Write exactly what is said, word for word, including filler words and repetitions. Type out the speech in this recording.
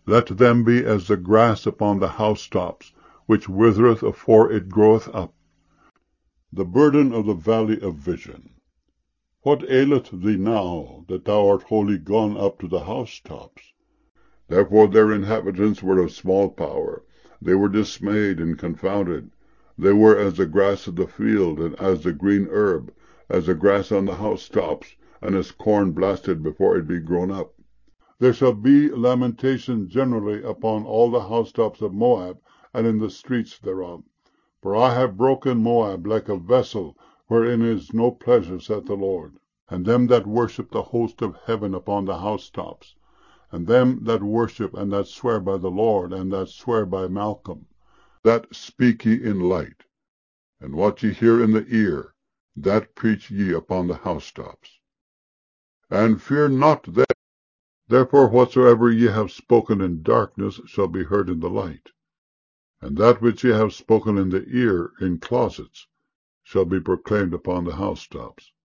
Let them be as the grass upon the housetops, which withereth afore it groweth up. The burden of the valley of vision. What aileth thee now, that thou art wholly gone up to the housetops? Therefore their inhabitants were of small power. They were dismayed and confounded. They were as the grass of the field, and as the green herb, as the grass on the housetops, and as corn blasted before it be grown up. There shall be lamentation generally upon all the housetops of Moab, and in the streets thereof. For I have broken Moab like a vessel, wherein is no pleasure, saith the Lord. And them that worship the host of heaven upon the housetops, and them that worship and that swear by the Lord, and that swear by Malcolm, that speak ye in light, and what ye hear in the ear, that preach ye upon the housetops. And fear not them. Therefore whatsoever ye have spoken in darkness shall be heard in the light, and that which ye have spoken in the ear in closets shall be proclaimed upon the housetops.